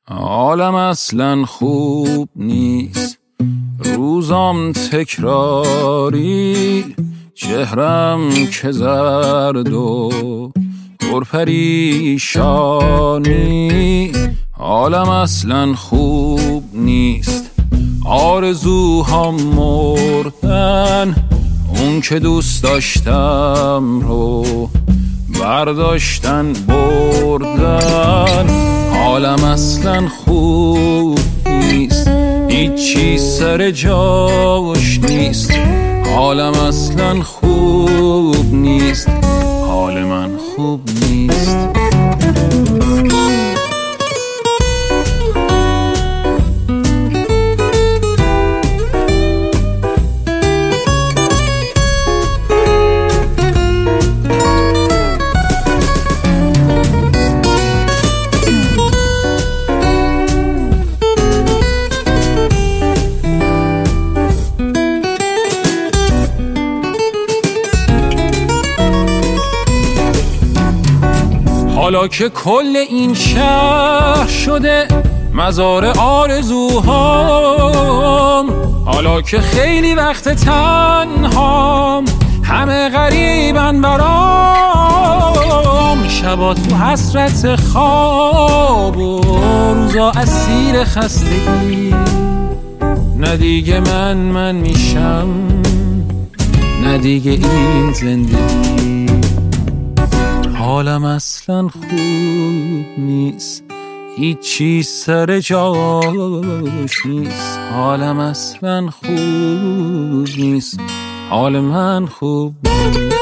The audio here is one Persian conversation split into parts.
حالم اصلا خوب نیست، روزام تکراری، چهرم که زرد و پرپریشانی. حالم اصلا خوب نیست، آرزوهام مردن، اون که دوست داشتم رو برداشتن بردن. حالم اصلا خوب نیست، هیچی سر جاش نیست. حالم اصلا خوب نیست، حال من خوب نیست. حالا که کل این شهر شده مزار آرزوهام، حالا که خیلی وقت تنهام، همه غریبن برام، شبا تو حسرت خواب و روزا اسیر خستگی. نه دیگه من میشم، نه دیگه این زندگی. حالم اصلا خوب نیست، هیچی سر جاش نیست. حالم اصلا خوب نیست، حال من خوب نیست.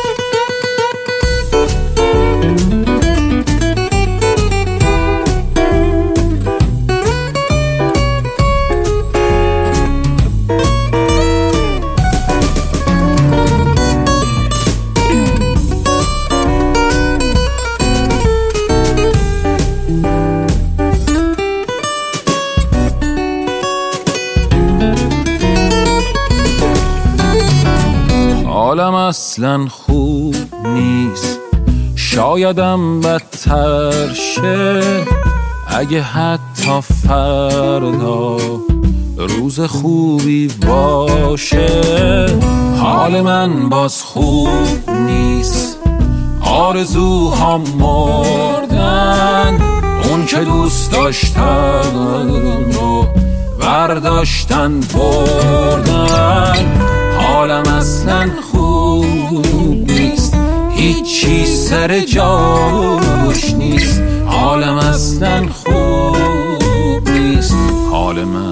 حالم اصلا خوب نیست، شایدم بدتر شه اگه حتی فردا روز خوبی باشه. حال من باز خوب نیست، آرزوهام مردن، اون که دوست داشتم رو برداشتن بردن. حالم اصلا خوب نیست، هیچی سر جاش نیست. حالم اصلا خوب نیست، حال من